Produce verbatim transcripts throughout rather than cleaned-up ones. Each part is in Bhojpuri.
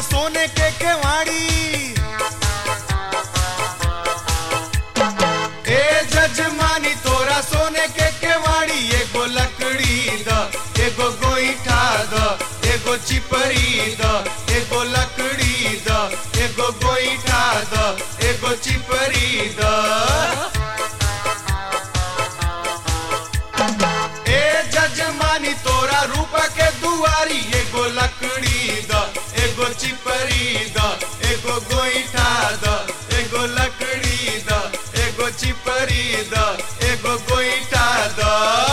सोने के केवाड़ी। ए जजमानी तोरा सोने के केवाड़ी, एगो लकड़ी द, एगो गोईठा द, एगो चिपरी द, एगो लकड़ी द, एगो गोईठा द, एगो चिपरी द। ए जजमानी तोरा रूप के दुआरी, एगो लकड़ी द, एगो चिपरी द, एगो गोईठा द, एगो लकड़ी द, एगो चिपरी द, एगो गोईठा द।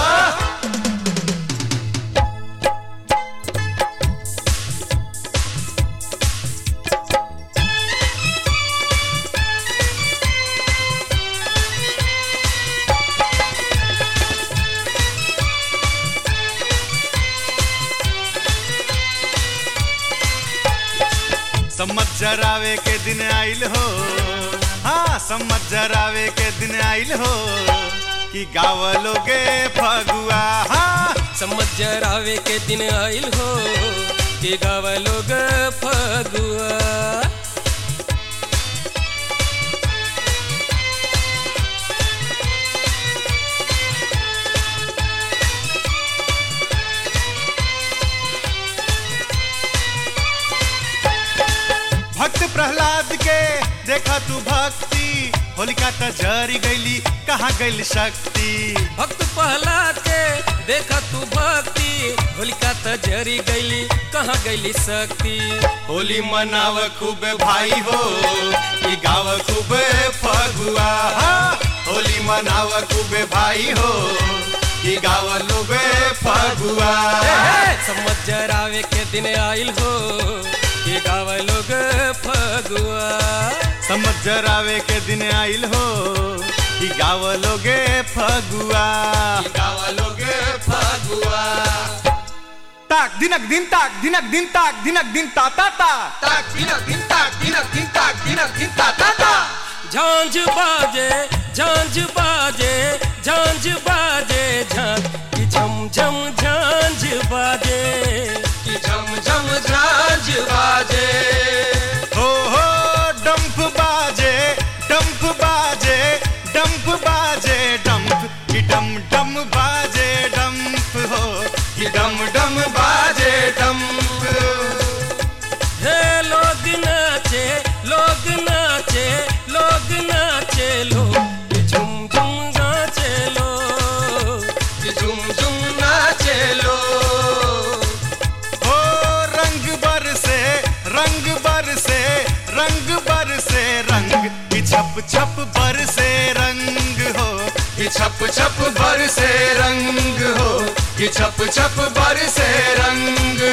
सम्मत जरावे के दिन आइल हो, हाँ सम्मत जरावे के दिन आइल हो, कि गावलोगे फगुआ। हाँ सम्मत जरावे के दिन आइल हो, कि गावलोगे फगुआ। भक्त प्रहलाद के देखा तू भक्ति, होलिका त जरी गईली, कहाँ गईल शक्ति। भक्त प्रहलाद के देखा तू भक्ति, होलिका त जरी गईली, कहाँ गईली शक्ति। होली मनाव खूब भाई हो, कि गाव खूब फगुआ। हाँ होली मनाव खूब भाई हो, कि गाव लोग फगुआ। सम्मत जरावे के दिन आइल हो, कि गावे लोग फगुआ। सम्मत जरावे के दिन आइल हो, कि गाव लोगे फगुआ। गाव लोगे फगुआ। ताक दिनक दिन ताक दिनक दिन ताक दिनक दिन ता ता ता ताक दिनक दिन ताक दिनक दिन ताक दिनक दिन ता ता ता। झांझ बाजे झांझ बाजे झांझ बाजे झांझ की झम झम झांझ बाजे, कि झम झम झांझ बाजे। हो हो डंप बाजे डंप बाजे डंप बाजे डंप, कि डम डम बाजे डंप हो, कि डम डम बाजे डंप। हे लोग नाचे लोग नाचे लोग नाचे लो, कि झुम झुम नाचे लो, कि झुम झुम नाचे लो। हो रंग बरसे रंग बरसे रंग बरसे रंग, कि छप छप बरसे रंग हो, कि छप छप बरसे रंग हो, कि छप छप बरसे रंग।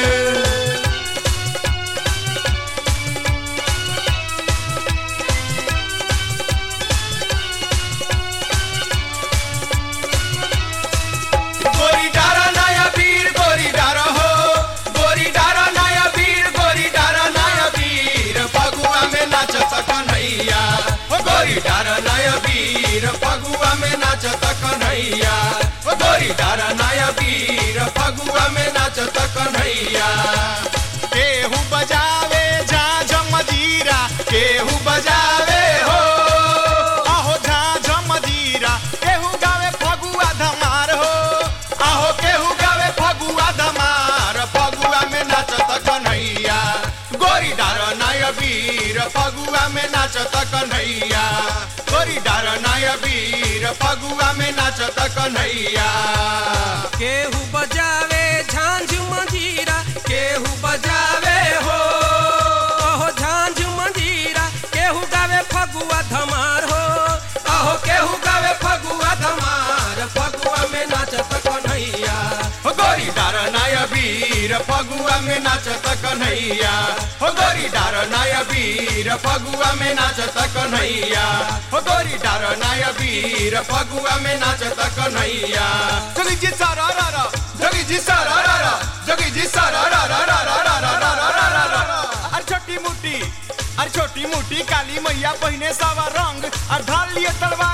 गोरी डारा नया वीर गोरी डारा हो, गोरी डारा नया वीर गोरी डारा नया वीर, फगुआ में नाचत कन्हैया। गोरी डारा नया वीर फगुआ में नाचत कन्हैया, गोरी डारा नया वीर फगुआ में नाचत कन्हैया। केहू बजावे झांझ मजीरा, केहू बजावे हो आहो झांझ मजीरा, केहू गावे फगुआ धमार हो, आहो केहू गावे फगुआ धमार, फगुआ में नाचत कन्हैया। गोरी डारा नया वीर फगुआ में नाचत कन्हैया, गोरी डारा नया वीर फगुआ में नाचत कन्हैया। केहू बजावे झांझ मंजीरा, केहू बजावे हो आहो झांझ मंजीरा, केहू गावे फगुआ धमार हो, आहो केहू गावे फगुआ धमार, फगुआ में नाचत कन्हैया। गोरी डारा नया वीर फगुआ में नाचत कन्हैया, गोरी डारा नया वीर फगुआ में नाचत कन्हैया, गोरी डारा नया वीर फगुआ में नाचत कन्हैया। जोगी जी सारा रा रा जोगी जी सारा रा रा जोगी जी सारा रा रा रा रा रा रा रा रा रा रा रा। अरे छोटी मोटी अरे छोटी मोटी काली मैया पहिने सावा रंग, और ढाल लिए तलवार